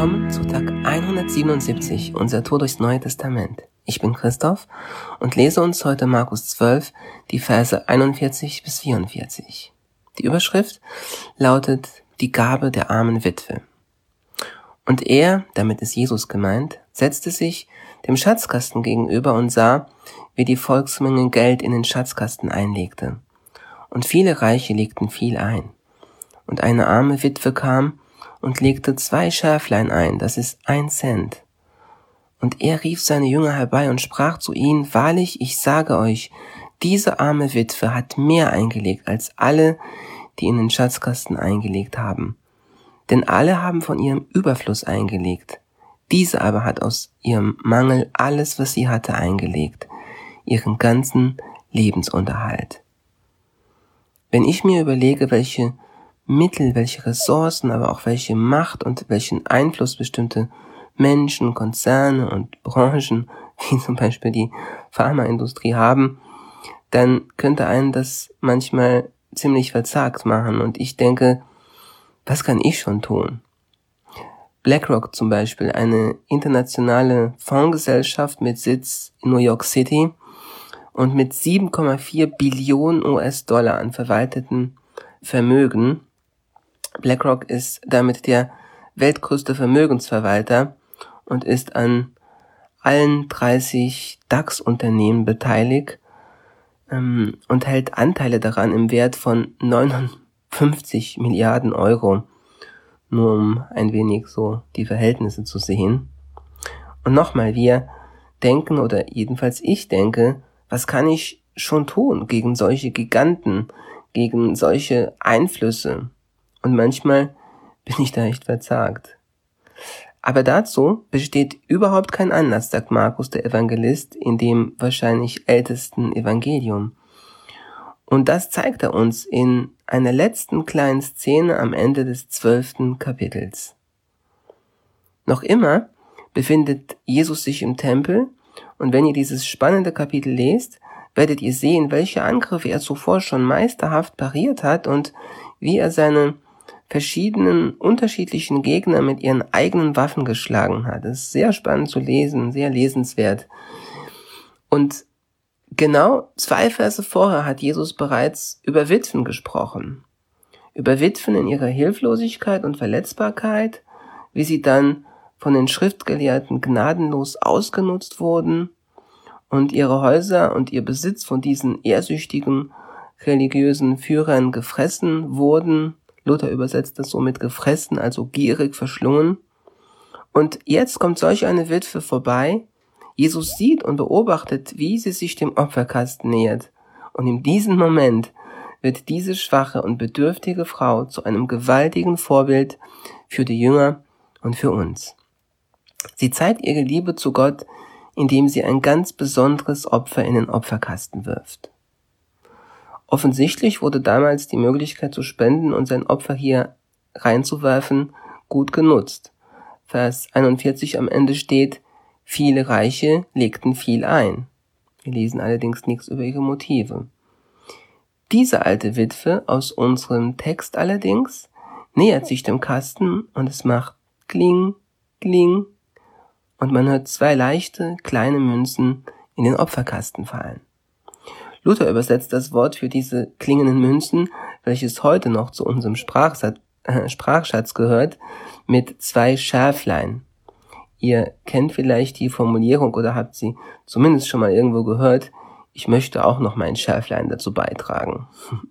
willkommen zu Tag 177 unserer Tour durchs Neue Testament. Ich bin Christoph und lese uns heute Markus 12, die Verse 41 bis 44. Die Überschrift lautet Die Gabe der armen Witwe. Und er, damit ist Jesus gemeint, setzte sich dem Schatzkasten gegenüber und sah, wie die Volksmenge Geld in den Schatzkasten einlegte. Und viele Reiche legten viel ein. Und eine arme Witwe kam und legte 2 Schäflein ein, das ist 1 Cent. Und er rief seine Jünger herbei und sprach zu ihnen, wahrlich, ich sage euch, diese arme Witwe hat mehr eingelegt als alle, die in den Schatzkasten eingelegt haben. Denn alle haben von ihrem Überfluss eingelegt. Diese aber hat aus ihrem Mangel alles, was sie hatte, eingelegt, ihren ganzen Lebensunterhalt. Wenn ich mir überlege, welche Mittel, welche Ressourcen, aber auch welche Macht und welchen Einfluss bestimmte Menschen, Konzerne und Branchen, wie zum Beispiel die Pharmaindustrie haben, dann könnte einen das manchmal ziemlich verzagt machen. Und ich denke, was kann ich schon tun? BlackRock zum Beispiel, eine internationale Fondsgesellschaft mit Sitz in New York City und mit 7,4 Billionen US-Dollar an verwalteten Vermögen. BlackRock ist damit der weltgrößte Vermögensverwalter und ist an allen 30 DAX-Unternehmen beteiligt und hält Anteile daran im Wert von 59 Milliarden Euro, nur um ein wenig so die Verhältnisse zu sehen. Und nochmal, wir denken, oder jedenfalls ich denke, was kann ich schon tun gegen solche Giganten, gegen solche Einflüsse? Und manchmal bin ich da echt verzagt. Aber dazu besteht überhaupt kein Anlass, sagt Markus, der Evangelist, in dem wahrscheinlich ältesten Evangelium. Und das zeigt er uns in einer letzten kleinen Szene am Ende des 12. Kapitels. Noch immer befindet Jesus sich im Tempel, und wenn ihr dieses spannende Kapitel lest, werdet ihr sehen, welche Angriffe er zuvor schon meisterhaft pariert hat und wie er seine verschiedenen, unterschiedlichen Gegner mit ihren eigenen Waffen geschlagen hat. Das ist sehr spannend zu lesen, sehr lesenswert. Und genau 2 Verse vorher hat Jesus bereits über Witwen gesprochen. Über Witwen in ihrer Hilflosigkeit und Verletzbarkeit, wie sie dann von den Schriftgelehrten gnadenlos ausgenutzt wurden und ihre Häuser und ihr Besitz von diesen ehrsüchtigen religiösen Führern gefressen wurden. Luther übersetzt das so mit gefressen, also gierig verschlungen. Und jetzt kommt solch eine Witwe vorbei. Jesus sieht und beobachtet, wie sie sich dem Opferkasten nähert. Und in diesem Moment wird diese schwache und bedürftige Frau zu einem gewaltigen Vorbild für die Jünger und für uns. Sie zeigt ihre Liebe zu Gott, indem sie ein ganz besonderes Opfer in den Opferkasten wirft. Offensichtlich wurde damals die Möglichkeit zu spenden und sein Opfer hier reinzuwerfen gut genutzt. Vers 41 am Ende steht, viele Reiche legten viel ein. Wir lesen allerdings nichts über ihre Motive. Diese alte Witwe aus unserem Text allerdings nähert sich dem Kasten und es macht kling, kling und man hört 2 leichte, kleine Münzen in den Opferkasten fallen. Luther übersetzt das Wort für diese klingenden Münzen, welches heute noch zu unserem Sprachschatz gehört, mit 2 Schäflein. Ihr kennt vielleicht die Formulierung oder habt sie zumindest schon mal irgendwo gehört, ich möchte auch noch mein Schäflein dazu beitragen.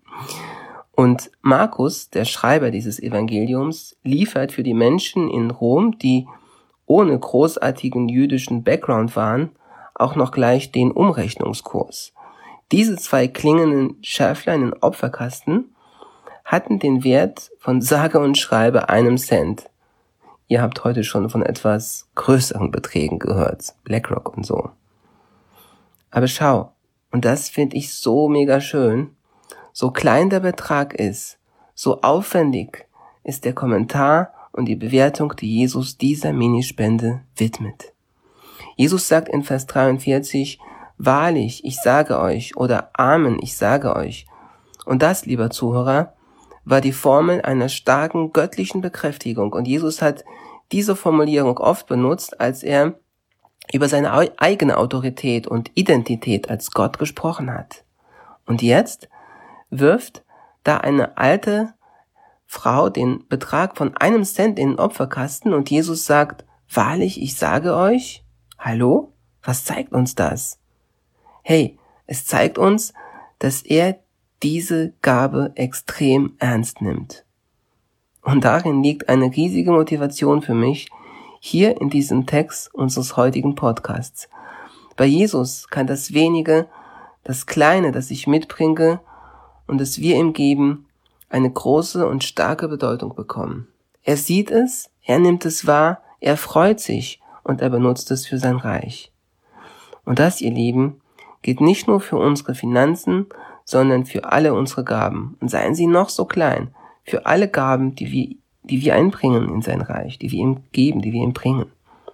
Und Markus, der Schreiber dieses Evangeliums, liefert für die Menschen in Rom, die ohne großartigen jüdischen Background waren, auch noch gleich den Umrechnungskurs. Diese 2 klingenden Schäflein im Opferkasten hatten den Wert von sage und schreibe 1 Cent. Ihr habt heute schon von etwas größeren Beträgen gehört, BlackRock und so. Aber schau, und das finde ich so mega schön, so klein der Betrag ist, so aufwendig ist der Kommentar und die Bewertung, die Jesus dieser Minispende widmet. Jesus sagt in Vers 43, wahrlich, ich sage euch, oder Amen, ich sage euch. Und das, lieber Zuhörer, war die Formel einer starken göttlichen Bekräftigung. Und Jesus hat diese Formulierung oft benutzt, als er über seine eigene Autorität und Identität als Gott gesprochen hat. Und jetzt wirft da eine alte Frau den Betrag von 1 Cent in den Opferkasten und Jesus sagt, wahrlich, ich sage euch, hallo? Was zeigt uns das? Hey, es zeigt uns, dass er diese Gabe extrem ernst nimmt. Und darin liegt eine riesige Motivation für mich, hier in diesem Text unseres heutigen Podcasts. Bei Jesus kann das Wenige, das Kleine, das ich mitbringe und das wir ihm geben, eine große und starke Bedeutung bekommen. Er sieht es, er nimmt es wahr, er freut sich und er benutzt es für sein Reich. Und das, ihr Lieben, gilt nicht nur für unsere Finanzen, sondern für alle unsere Gaben. Und seien sie noch so klein, für alle Gaben, die wir einbringen in sein Reich, die wir ihm geben, die wir ihm bringen.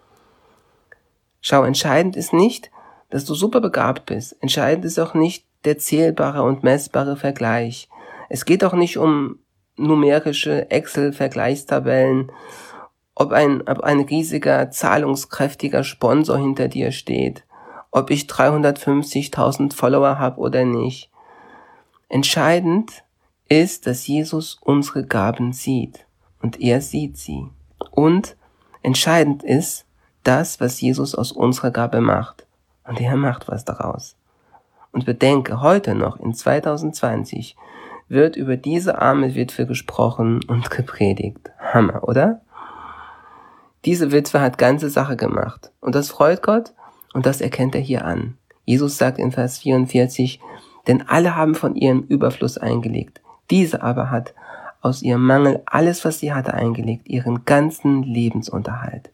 Schau, entscheidend ist nicht, dass du super begabt bist. Entscheidend ist auch nicht der zählbare und messbare Vergleich. Es geht auch nicht um numerische Excel-Vergleichstabellen, ob ein riesiger, zahlungskräftiger Sponsor hinter dir steht, ob ich 350.000 Follower habe oder nicht. Entscheidend ist, dass Jesus unsere Gaben sieht und er sieht sie. Und entscheidend ist das, was Jesus aus unserer Gabe macht. Und er macht was daraus. Und bedenke, heute noch in 2020 wird über diese arme Witwe gesprochen und gepredigt. Hammer, oder? Diese Witwe hat ganze Sache gemacht. Und das freut Gott und das erkennt er hier an. Jesus sagt in Vers 44, denn alle haben von ihrem Überfluss eingelegt. Diese aber hat aus ihrem Mangel alles, was sie hatte, eingelegt, ihren ganzen Lebensunterhalt.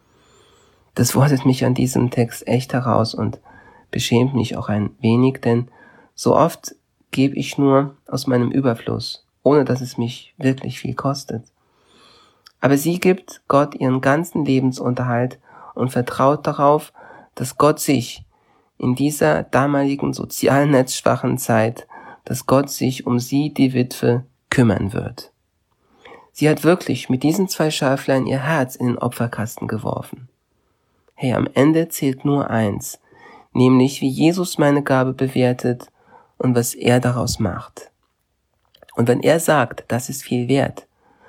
Das fordert mich an diesem Text echt heraus und beschämt mich auch ein wenig, denn so oft gebe ich nur aus meinem Überfluss, ohne dass es mich wirklich viel kostet. Aber sie gibt Gott ihren ganzen Lebensunterhalt und vertraut darauf, dass Gott sich in dieser damaligen sozial netzschwachen Zeit, dass Gott sich um sie, die Witwe, kümmern wird. Sie hat wirklich mit diesen 2 Schäflein ihr Herz in den Opferkasten geworfen. Hey, am Ende zählt nur eins, nämlich wie Jesus meine Gabe bewertet und was er daraus macht. Und wenn er sagt, das ist viel wert,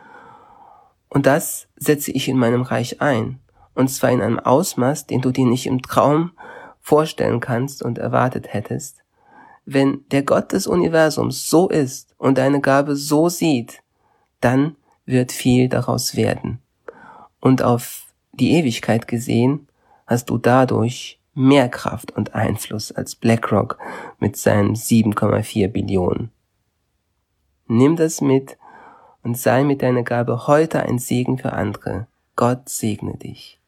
und das setze ich in meinem Reich ein, und zwar in einem Ausmaß, den du dir nicht im Traum vorstellen kannst und erwartet hättest, wenn der Gott des Universums so ist und deine Gabe so sieht, dann wird viel daraus werden. Und auf die Ewigkeit gesehen, hast du dadurch mehr Kraft und Einfluss als BlackRock mit seinen 7,4 Billionen. Nimm das mit und sei mit deiner Gabe heute ein Segen für andere. Gott segne dich.